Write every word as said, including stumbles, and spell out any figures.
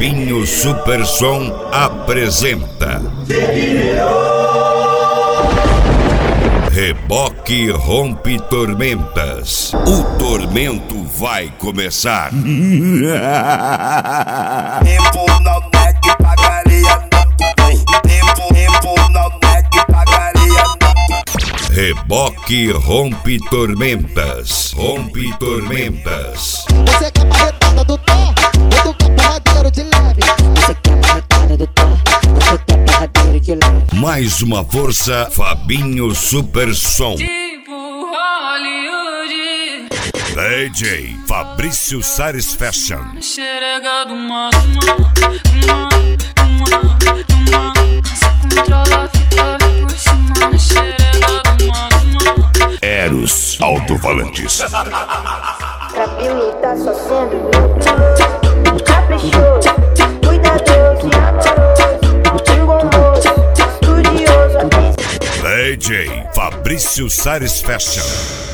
Fabinho Supersom apresenta Reboque Rompe Tormentas. O tormento vai começar. Tempo não mede pagaria, tempo, tempo não mede pagaria. Reboque Rompe Tormentas. Rompe Tormentas. Você quer marretada do Thor? Eu tô porradeiro de leve. Você quer marretada do Thor? Eu tô porradeiro de leve. Mais uma força, Fabinho Supersom. Tipo Hollywood. D J Fabrício Sares Fashion. Xerega do mar, uma, uma, uma. Se controla, fica por cima. Xerega do mar, uma. Eros Alto-Falantes. Cabelo tá só sendo luxo, caprichoso, cuidadoso e amoroso, um bom moço, estudioso, atencioso. D J Fabrício Sares Fashion.